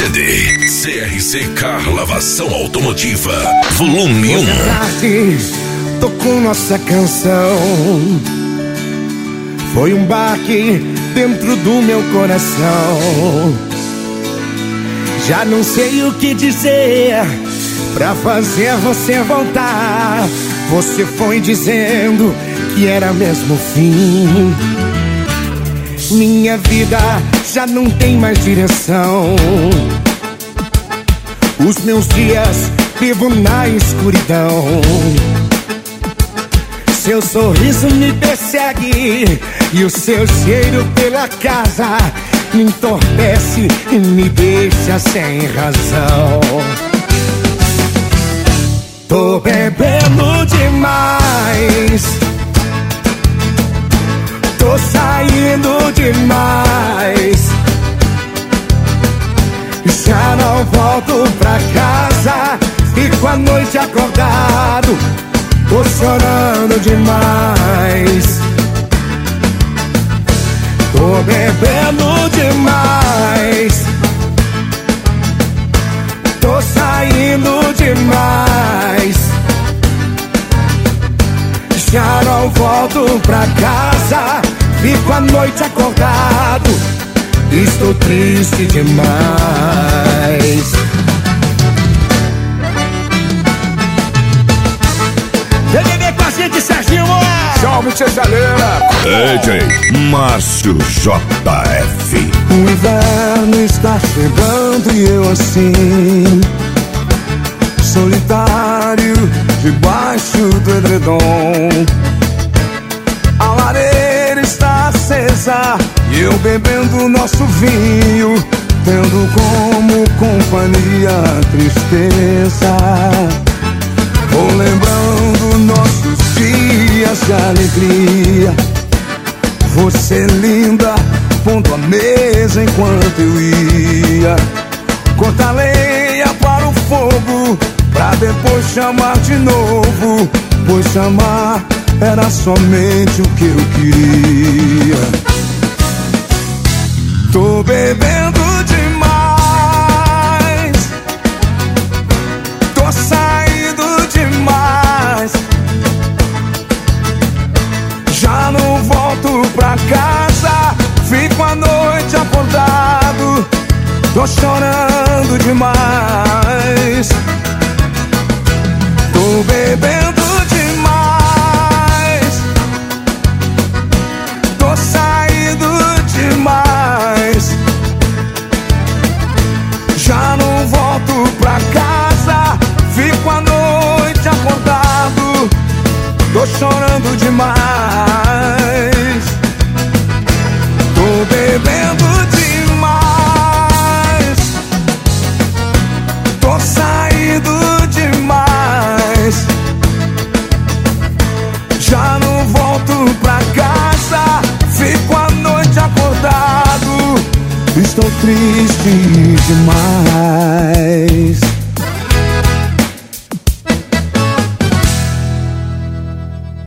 CD CRC Car Lavação Automotiva Volume 1. Tocou nossa canção. Foi um baque dentro do meu coração. Já não sei o que dizer pra fazer você voltar. Você foi dizendo que era mesmo o fim. Minha vida já não tem mais direção. Os meus dias vivo na escuridão. Seu sorriso me persegue e o seu cheiro pela casa me entorpece e me deixa sem razão. Tô bebendo demais, tô saindo demais. Já não volto pra casa, fico a noite acordado, tô chorando demais. Tô bebendo demais, tô saindo demais. Já não volto pra casa, fico a noite acordado, estou triste demais. Vem beber com a gente, Serginho! Salve, tia Jaleira! DJ Márcio JF. O inverno está chegando e eu assim, solitário, debaixo do edredom. A lareira está acesa e eu bebendo nosso vinho, tendo como companhia a tristeza. Vou lembrando nossos dias de alegria. Você linda, pondo a mesa enquanto eu ia cortar lenha para o fogo, pra depois chamar de novo, pois chamar era somente o que eu queria. Tô bebendo demais, tô saindo demais. Já não volto pra casa, fico a noite acordado, tô chorando demais. Tô bebendo demais, tô saindo demais. Já não volto pra casa, fico a noite acordado, tô chorando demais. Tô bebendo demais, tô saindo demais. Já não volto pra casa, fico a noite acordado, estou triste demais.